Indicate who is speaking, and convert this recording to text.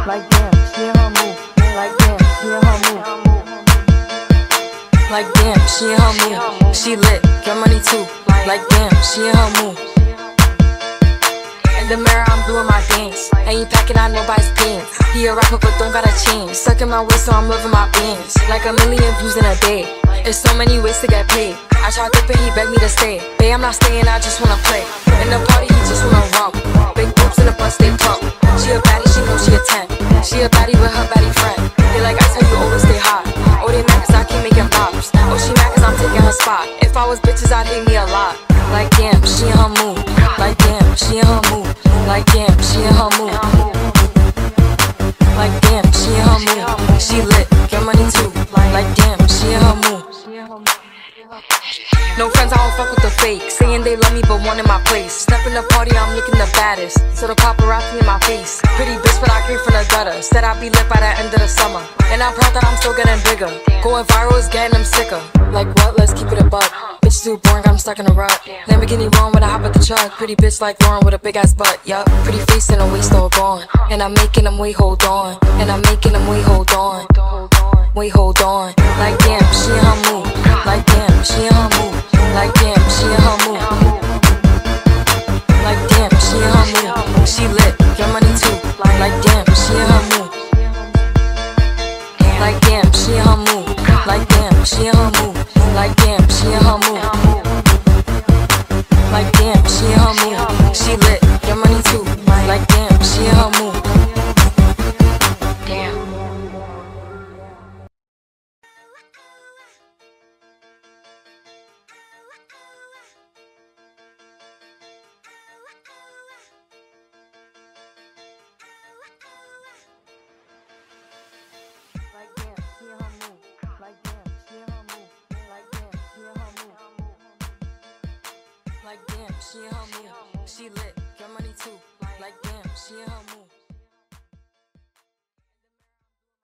Speaker 1: Like damn, she in her move. Like damn, she in her move. Like damn, she in her move. She lit, get money too. Like damn, she in her move. In the mirror, I'm doing my dance. Ain't packing out nobody's pants. He a rapper, but don't got a change. Sucking my waist, so I'm loving my bands. Like 1,000,000 views in a day. There's so many ways to get paid. I tried dipping, he begged me to stay. Babe, I'm not staying, I just wanna play. In the party, he just wanna romp. Big boobs in the bus, they plump. She a baddie, she knows she a 10. She a baddie with her baddie friend. They like, I tell you, always stay hot. Oh, they mad cause I keep making pops. Oh, she mad cause I'm taking her spot. If I was bitches, I'd hate me a lot. Like damn, she in her mood. Like damn, she in her mood. Like damn, she in her mood. Like damn, she in her mood. She lit, get money too. Like damn, she in her mood. No friends, I don't fuck with the fake. Saying they love me but wanting my place. Step in the party, I'm looking the baddest. So the paparazzi in my face. Pretty bitch, but I came from the gutter. Said I'd be lit by the end of the summer. And I'm proud that I'm still getting bigger. Going viral is getting them sicker. Like what? Let's keep it a buck. Bitch too boring, I'm stuck in a rut. Lamborghini wrong when I hop at the truck. Pretty bitch like Lauren with a big ass butt. Yup, pretty face and a waist all gone. And I'm making them wait, hold on. And I'm making them wait, hold on. Wait, hold on. Like damn, she in her mood. Like damn, she in her mood. Like damn, she in her mood. Like damn, she in her mood. She lit, get money too. Like damn, she in her mood. Like damn, she in her mood. Like damn, she in her mood. Like damn, she in her mood. Like damn, she in her mood. She lit, get money too. Like damn, she in her mood. Damn. Like damn, she in her move. Like damn, she in her move. Like damn, she in her move. Like damn, she in her move. She lit, get money too. Like damn, she in her move.